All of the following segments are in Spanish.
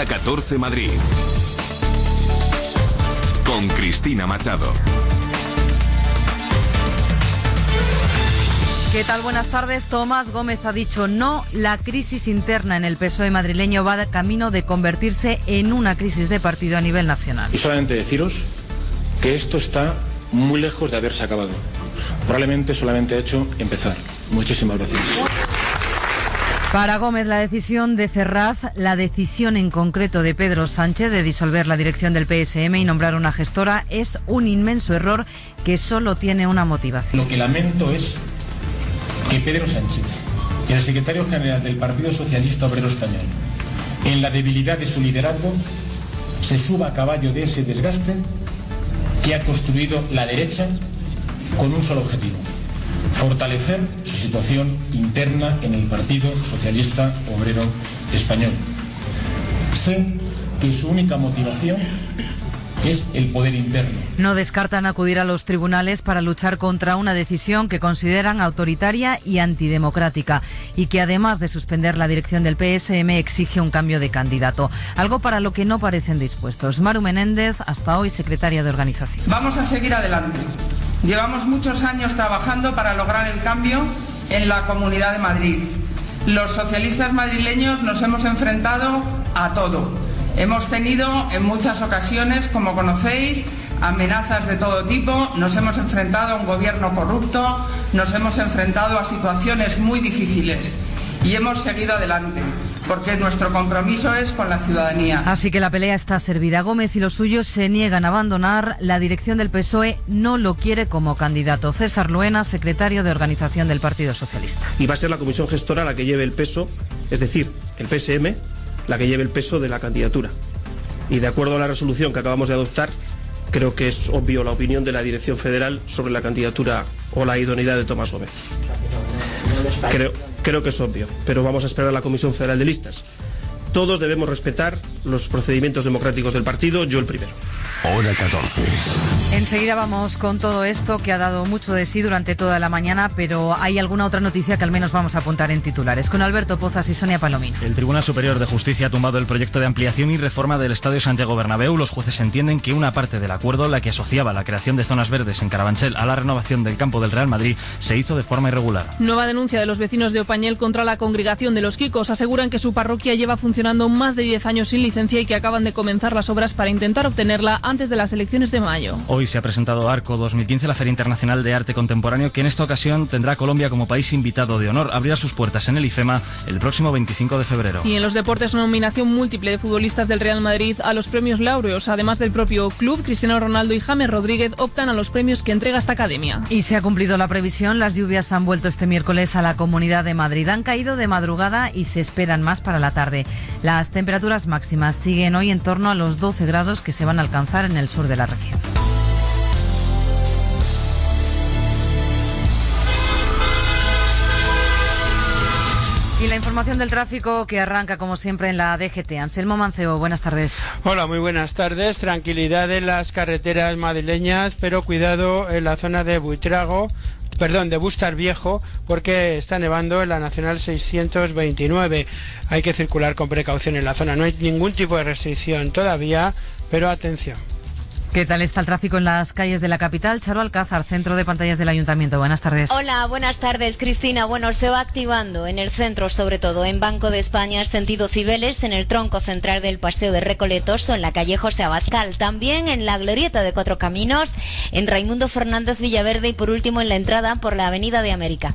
14 Madrid. Con Cristina Machado. ¿Qué tal? Buenas tardes. Tomás Gómez ha dicho no, la crisis interna en el PSOE madrileño va de camino de convertirse en una crisis de partido a nivel nacional. Y solamente deciros que esto está muy lejos de haberse acabado. Probablemente solamente ha hecho empezar. Muchísimas gracias. Para Gómez, la decisión de Ferraz, la decisión en concreto de Pedro Sánchez de disolver la dirección del PSM y nombrar una gestora es un inmenso error que solo tiene una motivación. Lo que lamento es que Pedro Sánchez, el secretario general del Partido Socialista Obrero Español, en la debilidad de su liderazgo, se suba a caballo de ese desgaste que ha construido la derecha con un solo objetivo: fortalecer su situación interna en el Partido Socialista Obrero Español. Sé que su única motivación es el poder interno. No descartan acudir a los tribunales para luchar contra una decisión que consideran autoritaria y antidemocrática y que además de suspender la dirección del PSM exige un cambio de candidato, algo para lo que no parecen dispuestos. Maru Menéndez, hasta hoy secretaria de organización. Vamos a seguir adelante. Llevamos muchos años trabajando para lograr el cambio en la Comunidad de Madrid. Los socialistas madrileños nos hemos enfrentado a todo. Hemos tenido en muchas ocasiones, como conocéis, amenazas de todo tipo, nos hemos enfrentado a un gobierno corrupto, nos hemos enfrentado a situaciones muy difíciles y hemos seguido adelante, porque nuestro compromiso es con la ciudadanía. Así que la pelea está servida. Gómez y los suyos se niegan a abandonar. La dirección del PSOE no lo quiere como candidato. César Luena, secretario de organización del Partido Socialista. Y va a ser la comisión gestora la que lleve el peso, es decir, el PSM, la que lleve el peso de la candidatura. Y de acuerdo a la resolución que acabamos de adoptar, creo que es obvio la opinión de la Dirección Federal sobre la candidatura o la idoneidad de Tomás Gómez. Creo que es obvio, pero vamos a esperar a la Comisión Federal de Listas. Todos debemos respetar los procedimientos democráticos del partido, yo el primero. Hora 14. Enseguida vamos con todo esto que ha dado mucho de sí durante toda la mañana, pero hay alguna otra noticia que al menos vamos a apuntar en titulares. Con Alberto Pozas y Sonia Palomín. El Tribunal Superior de Justicia ha tumbado el proyecto de ampliación y reforma del Estadio Santiago Bernabéu. Los jueces entienden que una parte del acuerdo, la que asociaba la creación de zonas verdes en Carabanchel a la renovación del campo del Real Madrid, se hizo de forma irregular. Nueva denuncia de los vecinos de Opañel contra la congregación de los Quicos. Aseguran que su parroquia lleva funcionando más de 10 años sin licencia y que acaban de comenzar las obras para intentar obtenerla antes de las elecciones de mayo. Hoy se ha presentado Arco 2015, la Feria Internacional de Arte Contemporáneo, que en esta ocasión tendrá a Colombia como país invitado de honor. Abrirá sus puertas en el IFEMA el próximo 25 de febrero. Y en los deportes, una nominación múltiple de futbolistas del Real Madrid a los premios Laureos. Además del propio club, Cristiano Ronaldo y James Rodríguez optan a los premios que entrega esta academia. Y se ha cumplido la previsión. Las lluvias han vuelto este miércoles a la Comunidad de Madrid. Han caído de madrugada y se esperan más para la tarde. Las temperaturas máximas siguen hoy en torno a los 12 grados que se van a alcanzar en el sur de la región. Y la información del tráfico que arranca como siempre en la DGT. Anselmo Mancebo, buenas tardes. Hola, muy buenas tardes. Tranquilidad en las carreteras madrileñas, pero cuidado en la zona de de Bústar Viejo, porque está nevando en la Nacional 629. Hay que circular con precaución en la zona. No hay ningún tipo de restricción todavía, pero atención. ¿Qué tal está el tráfico en las calles de la capital? Charo Alcázar, centro de pantallas del Ayuntamiento. Buenas tardes. Hola, buenas tardes, Cristina. Bueno, se va activando en el centro, sobre todo en Banco de España, sentido Cibeles, en el tronco central del Paseo de Recoletos o en la calle José Abascal. También en la glorieta de Cuatro Caminos, en Raimundo Fernández Villaverde y por último en la entrada por la Avenida de América.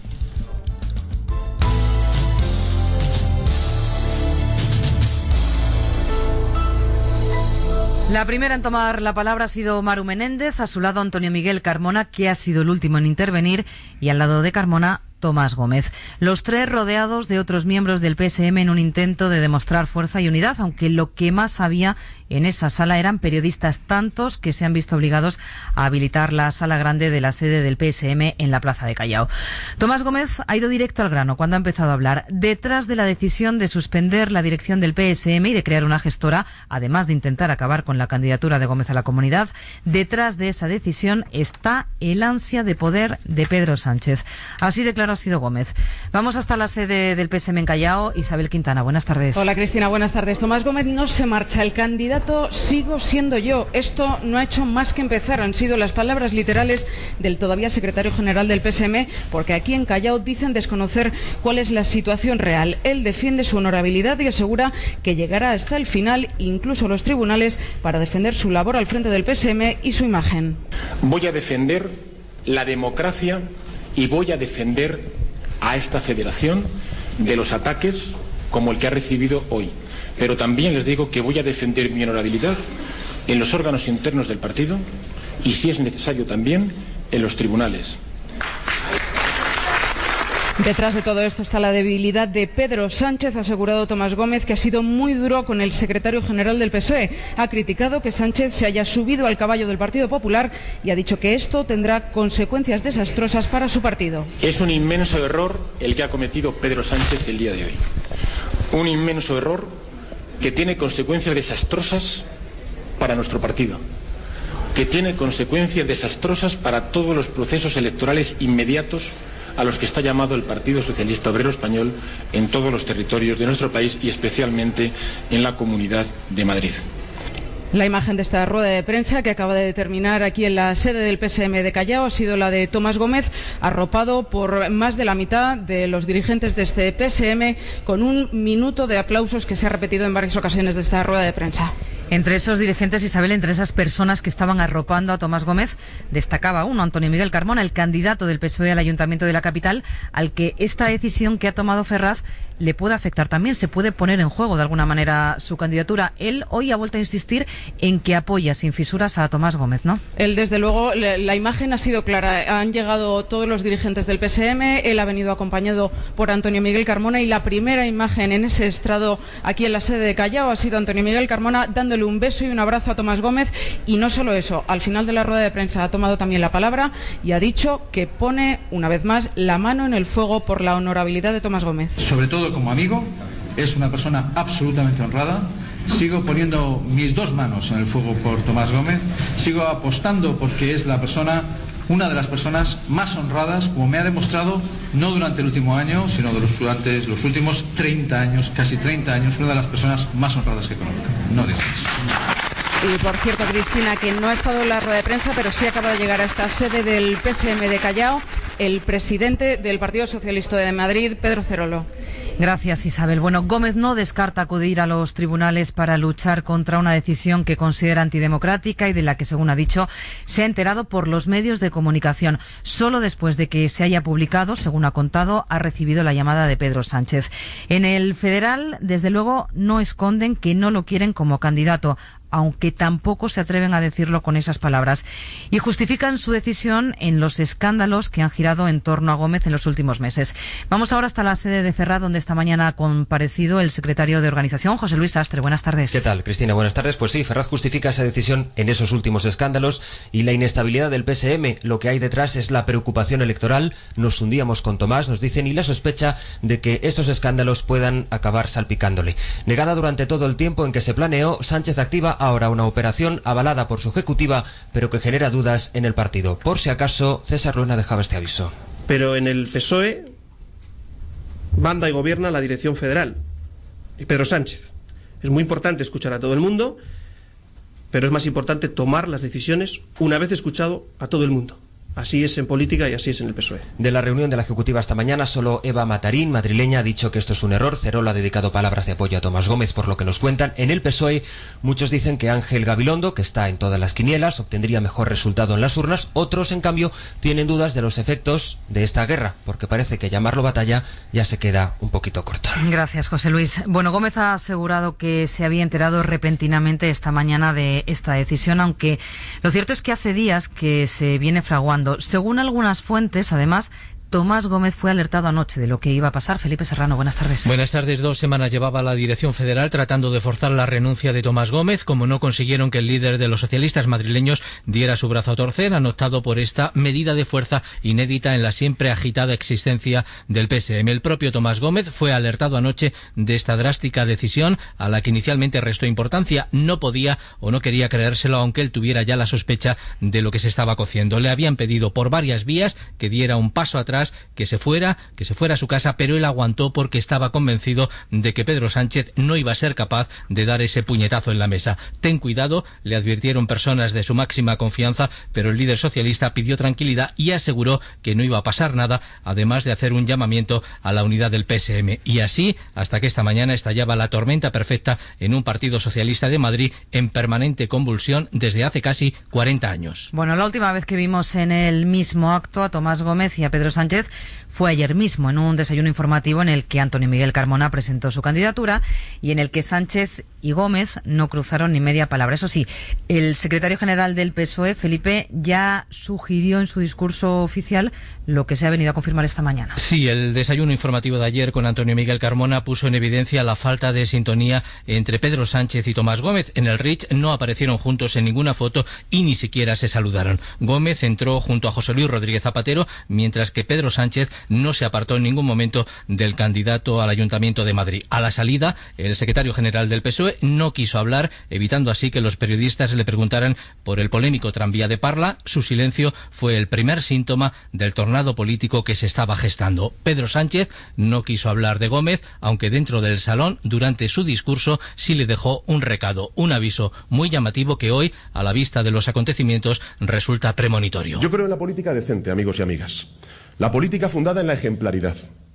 La primera en tomar la palabra ha sido Maru Menéndez, a su lado Antonio Miguel Carmona, que ha sido el último en intervenir, y al lado de Carmona, Tomás Gómez. Los tres rodeados de otros miembros del PSM en un intento de demostrar fuerza y unidad, aunque lo que más había en esa sala eran periodistas, tantos que se han visto obligados a habilitar la sala grande de la sede del PSM en la plaza de Callao. Tomás Gómez ha ido directo al grano cuando ha empezado a hablar. Detrás de la decisión de suspender la dirección del PSM y de crear una gestora, además de intentar acabar con la candidatura de Gómez a la Comunidad, detrás de esa decisión está el ansia de poder de Pedro Sánchez. Así de claro ha sido Gómez. Vamos hasta la sede del PSM en Callao. Isabel Quintana, buenas tardes. Hola Cristina, buenas tardes. Tomás Gómez no se marcha. El candidato sigo siendo yo. Esto no ha hecho más que empezar. Han sido las palabras literales del todavía secretario general del PSM, porque aquí en Callao dicen desconocer cuál es la situación real. Él defiende su honorabilidad y asegura que llegará hasta el final, incluso a los tribunales, para defender su labor al frente del PSM y su imagen. Voy a defender la democracia y voy a defender a esta federación de los ataques como el que ha recibido hoy. Pero también les digo que voy a defender mi honorabilidad en los órganos internos del partido y, si es necesario, también en los tribunales. Detrás de todo esto está la debilidad de Pedro Sánchez, ha asegurado Tomás Gómez, que ha sido muy duro con el secretario general del PSOE. Ha criticado que Sánchez se haya subido al caballo del Partido Popular y ha dicho que esto tendrá consecuencias desastrosas para su partido. Es un inmenso error el que ha cometido Pedro Sánchez el día de hoy. Un inmenso error que tiene consecuencias desastrosas para nuestro partido, que tiene consecuencias desastrosas para todos los procesos electorales inmediatos a los que está llamado el Partido Socialista Obrero Español en todos los territorios de nuestro país y especialmente en la Comunidad de Madrid. La imagen de esta rueda de prensa que acaba de terminar aquí en la sede del PSM de Callao ha sido la de Tomás Gómez, arropado por más de la mitad de los dirigentes de este PSM, con un minuto de aplausos que se ha repetido en varias ocasiones de esta rueda de prensa. Entre esos dirigentes, Isabel, entre esas personas que estaban arropando a Tomás Gómez, destacaba uno, Antonio Miguel Carmona, el candidato del PSOE al Ayuntamiento de la capital, al que esta decisión que ha tomado Ferraz le puede afectar también, se puede poner en juego de alguna manera su candidatura. Él hoy ha vuelto a insistir en que apoya sin fisuras a Tomás Gómez, ¿no? Él, desde luego, la imagen ha sido clara. Han llegado todos los dirigentes del PSM, él ha venido acompañado por Antonio Miguel Carmona y la primera imagen en ese estrado aquí en la sede de Callao ha sido Antonio Miguel Carmona dándole un beso y un abrazo a Tomás Gómez. Y no solo eso, al final de la rueda de prensa ha tomado también la palabra y ha dicho que pone una vez más la mano en el fuego por la honorabilidad de Tomás Gómez. Sobre todo como amigo, es una persona absolutamente honrada. Sigo poniendo mis dos manos en el fuego por Tomás Gómez. Sigo apostando porque es una de las personas más honradas, como me ha demostrado, no durante el último año, sino durante los últimos 30 años, casi 30 años, una de las personas más honradas que conozco. No digo más. Y por cierto, Cristina, que no ha estado en la rueda de prensa, pero sí acaba de llegar a esta sede del PSM de Callao, el presidente del Partido Socialista de Madrid, Pedro Cerolo. Gracias, Isabel. Bueno, Gómez no descarta acudir a los tribunales para luchar contra una decisión que considera antidemocrática y de la que, según ha dicho, se ha enterado por los medios de comunicación. Solo después de que se haya publicado, según ha contado, ha recibido la llamada de Pedro Sánchez. En el federal, desde luego, no esconden que no lo quieren como candidato, aunque tampoco se atreven a decirlo con esas palabras. Y justifican su decisión en los escándalos que han girado en torno a Gómez en los últimos meses. Vamos ahora hasta la sede de Ferraz, donde esta mañana ha comparecido el secretario de organización, José Luis Sastre. Buenas tardes. ¿Qué tal, Cristina? Buenas tardes. Pues sí, Ferraz justifica esa decisión en esos últimos escándalos y la inestabilidad del PSM. Lo que hay detrás es la preocupación electoral. Nos hundíamos con Tomás, nos dicen, y la sospecha de que estos escándalos puedan acabar salpicándole. Negada durante todo el tiempo en que se planeó, Sánchez activa ahora una operación avalada por su ejecutiva, pero que genera dudas en el partido. Por si acaso, César Luna dejaba este aviso. Pero en el PSOE manda y gobierna la dirección federal y Pedro Sánchez. Es muy importante escuchar a todo el mundo, pero es más importante tomar las decisiones una vez escuchado a todo el mundo. Así es en política y así es en el PSOE. De la reunión de la Ejecutiva esta mañana, solo Eva Matarín, madrileña, ha dicho que esto es un error. Cerolo ha dedicado palabras de apoyo a Tomás Gómez, por lo que nos cuentan. En el PSOE, muchos dicen que Ángel Gabilondo, que está en todas las quinielas, obtendría mejor resultado en las urnas. Otros, en cambio, tienen dudas de los efectos de esta guerra, porque parece que llamarlo batalla ya se queda un poquito corto. Gracias, José Luis. Bueno, Gómez ha asegurado que se había enterado repentinamente esta mañana de esta decisión, aunque lo cierto es que hace días que se viene fraguando. Según algunas fuentes, además, Tomás Gómez fue alertado anoche de lo que iba a pasar. Felipe Serrano, buenas tardes. Buenas tardes. 2 semanas llevaba la Dirección Federal tratando de forzar la renuncia de Tomás Gómez. Como no consiguieron que el líder de los socialistas madrileños diera su brazo a torcer, han optado por esta medida de fuerza inédita en la siempre agitada existencia del PSM. El propio Tomás Gómez fue alertado anoche de esta drástica decisión a la que inicialmente restó importancia. No podía o no quería creérselo, aunque él tuviera ya la sospecha de lo que se estaba cociendo. Le habían pedido por varias vías que diera un paso atrás, que se fuera a su casa, pero él aguantó porque estaba convencido de que Pedro Sánchez no iba a ser capaz de dar ese puñetazo en la mesa. Ten cuidado, le advirtieron personas de su máxima confianza, pero el líder socialista pidió tranquilidad y aseguró que no iba a pasar nada, además de hacer un llamamiento a la unidad del PSM. Y así, hasta que esta mañana estallaba la tormenta perfecta en un Partido Socialista de Madrid en permanente convulsión desde hace casi 40 años. Bueno, la última vez que vimos en el mismo acto a Tomás Gómez y a Pedro Sánchez fue ayer mismo, en un desayuno informativo en el que Antonio Miguel Carmona presentó su candidatura y en el que Sánchez y Gómez no cruzaron ni media palabra. Eso sí, el secretario general del PSOE, Felipe, ya sugirió en su discurso oficial lo que se ha venido a confirmar esta mañana. Sí, el desayuno informativo de ayer con Antonio Miguel Carmona puso en evidencia la falta de sintonía entre Pedro Sánchez y Tomás Gómez. En el Reach no aparecieron juntos en ninguna foto y ni siquiera se saludaron. Gómez entró junto a José Luis Rodríguez Zapatero, mientras que Pedro Sánchez no se apartó en ningún momento del candidato al Ayuntamiento de Madrid. A la salida, el secretario general del PSOE no quiso hablar, evitando así que los periodistas le preguntaran por el polémico tranvía de Parla. Su silencio fue el primer síntoma del tornado político que se estaba gestando. Pedro Sánchez no quiso hablar de Gómez, aunque dentro del salón, durante su discurso, sí le dejó un recado, un aviso muy llamativo que hoy, a la vista de los acontecimientos, resulta premonitorio. Yo creo en la política decente, amigos y amigas. La política fundada en la ejemplaridad.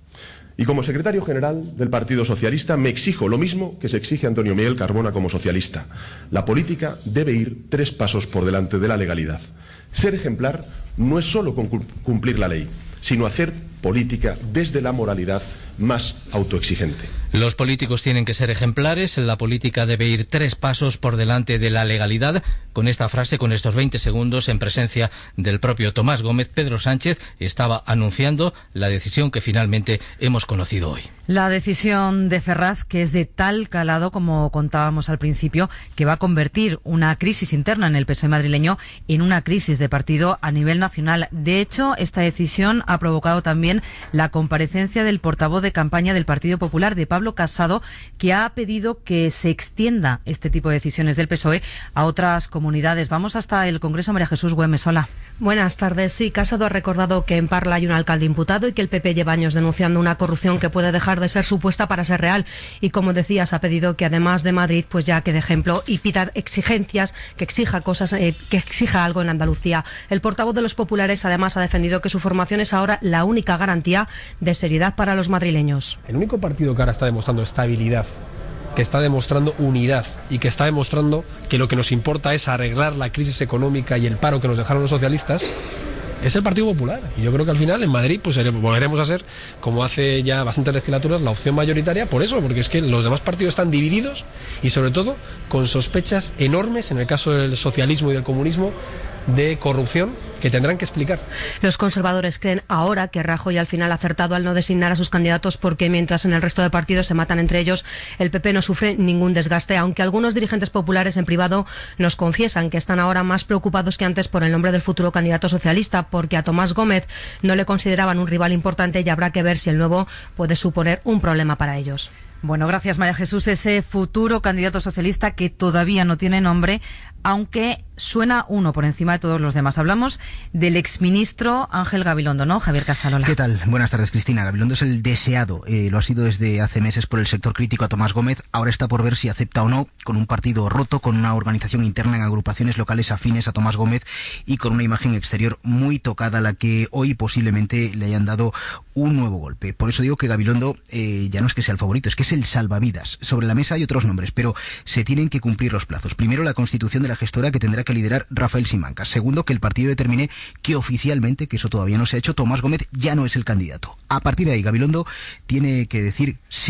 Y como secretario general del Partido Socialista me exijo lo mismo que se exige a Antonio Miguel Carmona como socialista. La política debe ir 3 pasos por delante de la legalidad. Ser ejemplar no es solo cumplir la ley, sino hacer política desde la moralidad más autoexigente. Los políticos tienen que ser ejemplares, la política debe ir 3 pasos por delante de la legalidad. Con esta frase, con estos 20 segundos, en presencia del propio Tomás Gómez, Pedro Sánchez estaba anunciando la decisión que finalmente hemos conocido hoy. La decisión de Ferraz, que es de tal calado, como contábamos al principio, que va a convertir una crisis interna en el PSOE madrileño en una crisis de partido a nivel nacional. De hecho, esta decisión ha provocado también la comparecencia del portavoz de campaña del Partido Popular, de Pablo Casado, que ha pedido que se extienda este tipo de decisiones del PSOE a otras comunidades. Vamos hasta el Congreso. María Jesús Güemes, hola. Buenas tardes. Sí, Casado ha recordado que en Parla hay un alcalde imputado y que el PP lleva años denunciando una corrupción que puede dejar de ser supuesta para ser real. Y como decías, ha pedido que además de Madrid, pues ya que de ejemplo y pida exigencias, que exija cosas, que exija algo en Andalucía. El portavoz de los populares además ha defendido que su formación es ahora la única garantía de seriedad para los madrileños. El único partido que ahora está demostrando estabilidad, que está demostrando unidad y que está demostrando que lo que nos importa es arreglar la crisis económica y el paro que nos dejaron los socialistas, es el Partido Popular. Y yo creo que al final en Madrid pues volveremos a ser, como hace ya bastantes legislaturas, la opción mayoritaria por eso, porque es que los demás partidos están divididos y sobre todo con sospechas enormes, en el caso del socialismo y del comunismo, de corrupción que tendrán que explicar. Los conservadores creen ahora que Rajoy al final ha acertado al no designar a sus candidatos, porque mientras en el resto de partidos se matan entre ellos, el PP no sufre ningún desgaste, aunque algunos dirigentes populares en privado nos confiesan que están ahora más preocupados que antes por el nombre del futuro candidato socialista, porque a Tomás Gómez no le consideraban un rival importante y habrá que ver si el nuevo puede suponer un problema para ellos. Bueno, gracias María Jesús. Ese futuro candidato socialista que todavía no tiene nombre, aunque suena uno por encima de todos los demás. Hablamos del exministro Ángel Gabilondo, ¿no? Javier Casarola. ¿Qué tal? Buenas tardes, Cristina. Gabilondo es el deseado. Lo ha sido desde hace meses por el sector crítico a Tomás Gómez. Ahora está por ver si acepta o no, con un partido roto, con una organización interna en agrupaciones locales afines a Tomás Gómez y con una imagen exterior muy tocada, a la que hoy posiblemente le hayan dado un nuevo golpe. Por eso digo que Gabilondo ya no es que sea el favorito, es que es el salvavidas. Sobre la mesa hay otros nombres, pero se tienen que cumplir los plazos. Primero, la constitución de la gestora, que tendrá que liderar Rafael Simancas. Segundo, que el partido determine que oficialmente, que eso todavía no se ha hecho, Tomás Gómez ya no es el candidato. A partir de ahí, Gabilondo tiene que decir sí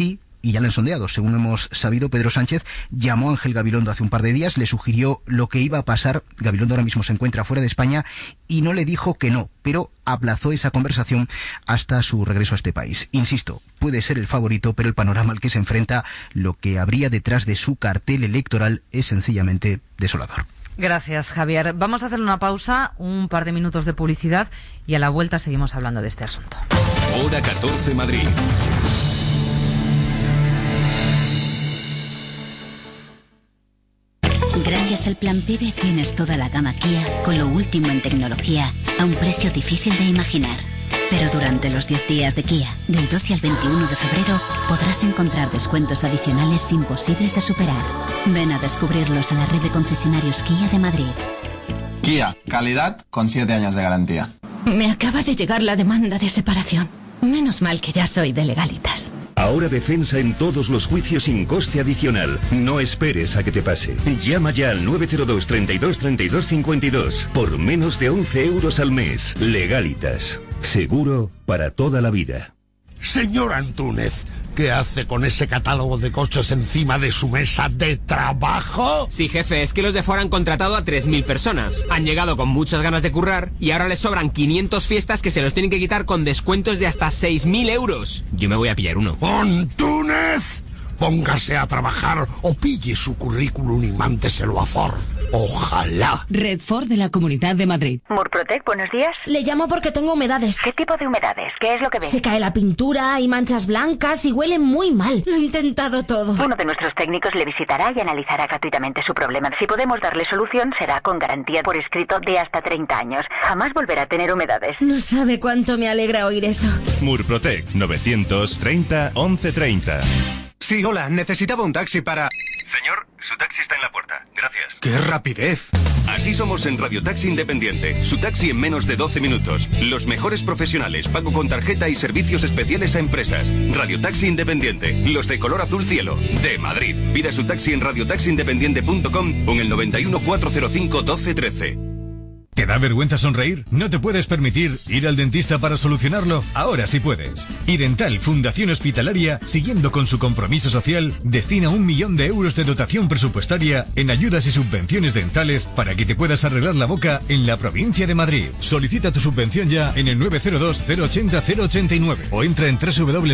y ya le han sondeado. Según hemos sabido, Pedro Sánchez llamó a Ángel Gabilondo hace un par de días, le sugirió lo que iba a pasar. Gabilondo ahora mismo se encuentra fuera de España y no le dijo que no, pero aplazó esa conversación hasta su regreso a este país. Insisto, puede ser el favorito, pero el panorama al que se enfrenta, lo que habría detrás de su cartel electoral, es sencillamente desolador. Gracias, Javier. Vamos a hacer una pausa, un par de minutos de publicidad y a la vuelta seguimos hablando de este asunto. Hora 14 Madrid. Gracias al Plan PIBE tienes toda la gama Kia con lo último en tecnología a un precio difícil de imaginar. Pero durante los 10 días de Kia, del 12 al 21 de febrero, podrás encontrar descuentos adicionales imposibles de superar. Ven a descubrirlos a la red de concesionarios Kia de Madrid. Kia, calidad con 7 años de garantía. Me acaba de llegar la demanda de separación. Menos mal que ya soy de Legalitas. Ahora defensa en todos los juicios sin coste adicional. No esperes a que te pase. Llama ya al 902 32 32 52 por menos de 11 euros al mes. Legalitas. Seguro para toda la vida. Señor Antúnez, ¿qué hace con ese catálogo de coches encima de su mesa de trabajo? Sí, jefe, es que los de Ford han contratado a 3.000 personas. Han llegado con muchas ganas de currar y ahora les sobran 500 fiestas que se los tienen que quitar con descuentos de hasta 6.000 euros. Yo me voy a pillar uno. ¡Antúnez! Póngase a trabajar o pille su currículum y mándeselo a Ford. Ojalá. Red Ford de la Comunidad de Madrid. Murprotec, buenos días. Le llamo porque tengo humedades. ¿Qué tipo de humedades? ¿Qué es lo que ve? Se cae la pintura, hay manchas blancas y huele muy mal. Lo he intentado todo. Uno de nuestros técnicos le visitará y analizará gratuitamente su problema. Si podemos darle solución, será con garantía por escrito de hasta 30 años. Jamás volverá a tener humedades. No sabe cuánto me alegra oír eso. Murprotec, 930 1130. Sí, hola, necesitaba un taxi para... Señor, su taxi está en la puerta. Gracias. ¡Qué rapidez! Así somos en Radio Taxi Independiente. Su taxi en menos de 12 minutos. Los mejores profesionales, pago con tarjeta y servicios especiales a empresas. Radio Taxi Independiente. Los de color azul cielo. De Madrid. Pida su taxi en radiotaxiindependiente.com o en el 91 405 1213. ¿Te da vergüenza sonreír? ¿No te puedes permitir ir al dentista para solucionarlo? Ahora sí puedes. Idental Fundación Hospitalaria, siguiendo con su compromiso social, destina 1 millón de euros de dotación presupuestaria en ayudas y subvenciones dentales para que te puedas arreglar la boca en la provincia de Madrid. Solicita tu subvención ya en el 902 080 089 o entra en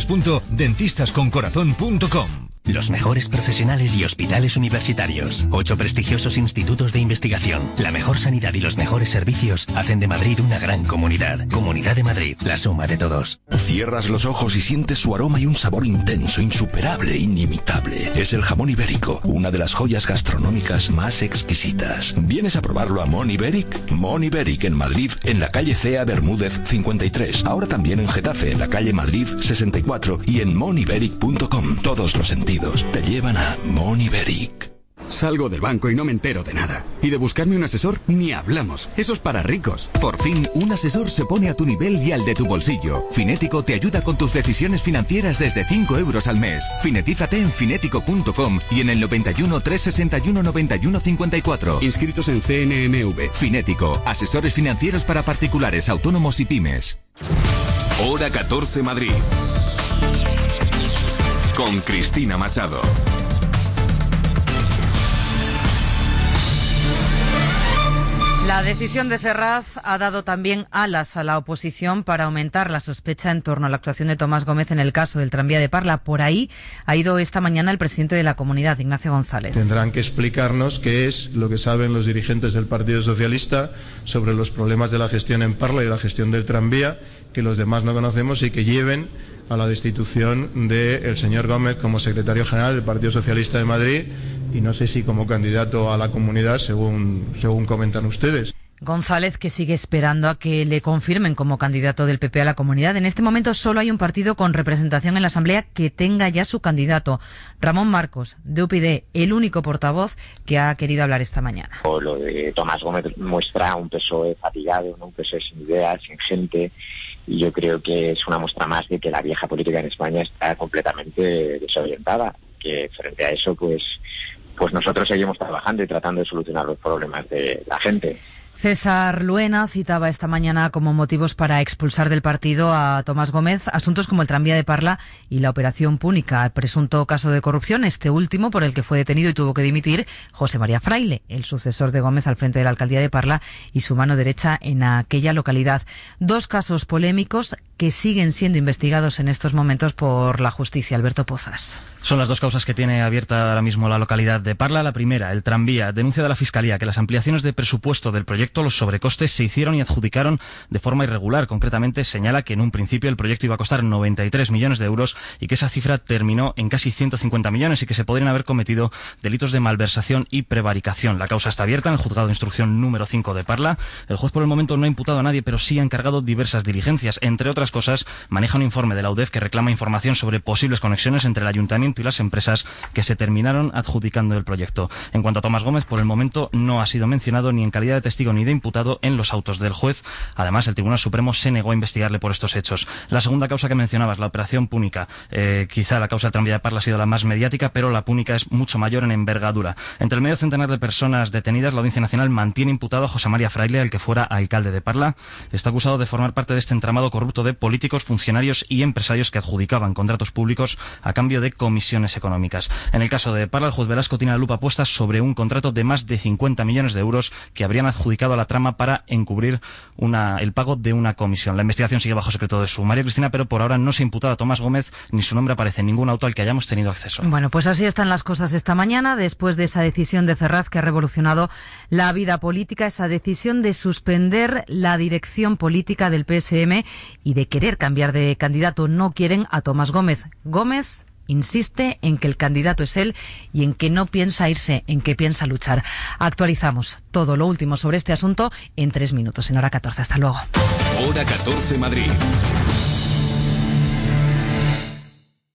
www.dentistasconcorazon.com. Los mejores profesionales y hospitales universitarios. 8 prestigiosos institutos de investigación. La mejor sanidad y los mejores servicios hacen de Madrid una gran comunidad. Comunidad de Madrid, la suma de todos. Cierras los ojos y sientes su aroma y un sabor intenso, insuperable, inimitable. Es el jamón ibérico, una de las joyas gastronómicas más exquisitas. ¿Vienes a probarlo a Mon Ibéric? Mon Ibéric en Madrid, en la calle Cea Bermúdez 53. Ahora también en Getafe, en la calle Madrid 64 y en moniberic.com. Todos los sentidos te llevan a Mon Ibéric. Salgo del banco y no me entero de nada. Y de buscarme un asesor, ni hablamos. Eso es para ricos. Por fin, un asesor se pone a tu nivel y al de tu bolsillo. Finético te ayuda con tus decisiones financieras desde 5 euros al mes. Finetízate en finético.com y en el 91 361 91 54. Inscritos en CNMV. Finético, asesores financieros para particulares, autónomos y pymes. Hora 14 Madrid. Con Cristina Machado. La decisión de Ferraz ha dado también alas a la oposición para aumentar la sospecha en torno a la actuación de Tomás Gómez en el caso del tranvía de Parla. Por ahí ha ido esta mañana el presidente de la comunidad, Ignacio González. Tendrán que explicarnos qué es lo que saben los dirigentes del Partido Socialista sobre los problemas de la gestión en Parla y de la gestión del tranvía, que los demás no conocemos, y que lleven a la destitución del señor Gómez como secretario general del Partido Socialista de Madrid, y no sé si como candidato a la comunidad, según comentan ustedes. González, que sigue esperando a que le confirmen como candidato del PP a la comunidad. En este momento solo hay un partido con representación en la Asamblea que tenga ya su candidato. Ramón Marcos, de UPyD, el único portavoz que ha querido hablar esta mañana. Lo de Tomás Gómez muestra un PSOE fatigado, un PSOE sin ideas, sin gente, y yo creo que es una muestra más de que la vieja política en España está completamente desorientada, que frente a eso pues nosotros seguimos trabajando y tratando de solucionar los problemas de la gente. César Luena citaba esta mañana como motivos para expulsar del partido a Tomás Gómez asuntos como el tranvía de Parla y la operación Púnica, el presunto caso de corrupción, este último por el que fue detenido y tuvo que dimitir José María Fraile, el sucesor de Gómez al frente de la alcaldía de Parla y su mano derecha en aquella localidad. 2 casos polémicos que siguen siendo investigados en estos momentos por la justicia. Alberto Pozas. Son las 2 causas que tiene abierta ahora mismo la localidad de Parla. La primera, el tranvía. Denuncia de la Fiscalía que las ampliaciones de presupuesto del proyecto, los sobrecostes, se hicieron y adjudicaron de forma irregular. Concretamente, señala que en un principio el proyecto iba a costar 93 millones de euros y que esa cifra terminó en casi 150 millones y que se podrían haber cometido delitos de malversación y prevaricación. La causa está abierta en el juzgado de instrucción número 5 de Parla. El juez por el momento no ha imputado a nadie, pero sí ha encargado diversas diligencias. Entre otras cosas, maneja un informe de la UDEF que reclama información sobre posibles conexiones entre el ayuntamiento y las empresas que se terminaron adjudicando el proyecto. En cuanto a Tomás Gómez, por el momento no ha sido mencionado ni en calidad de testigo ni de imputado en los autos del juez. Además, el Tribunal Supremo se negó a investigarle por estos hechos. La segunda causa que mencionabas, la operación Púnica. Quizá la causa del tranvía de Parla ha sido la más mediática, pero la Púnica es mucho mayor en envergadura. Entre el medio centenar de personas detenidas, la Audiencia Nacional mantiene imputado a José María Fraile, el que fuera alcalde de Parla. Está acusado de formar parte de este entramado corrupto de políticos, funcionarios y empresarios que adjudicaban contratos públicos a cambio de comisiones económicas. En el caso de Parla, el juez Velasco tiene la lupa puesta sobre un contrato de más de 50 millones de euros que habrían adjudicado a la trama para encubrir el pago de una comisión. La investigación sigue bajo secreto de sumario, Cristina, pero por ahora no se ha imputado a Tomás Gómez ni su nombre aparece en ningún auto al que hayamos tenido acceso. Bueno, pues así están las cosas esta mañana, después de esa decisión de Ferraz que ha revolucionado la vida política, esa decisión de suspender la dirección política del PSM y de querer cambiar de candidato. No quieren a Tomás Gómez. Gómez insiste en que el candidato es él y en que no piensa irse, en que piensa luchar. Actualizamos todo lo último sobre este asunto en 3 minutos, en Hora 14. Hasta luego. Hora 14 Madrid.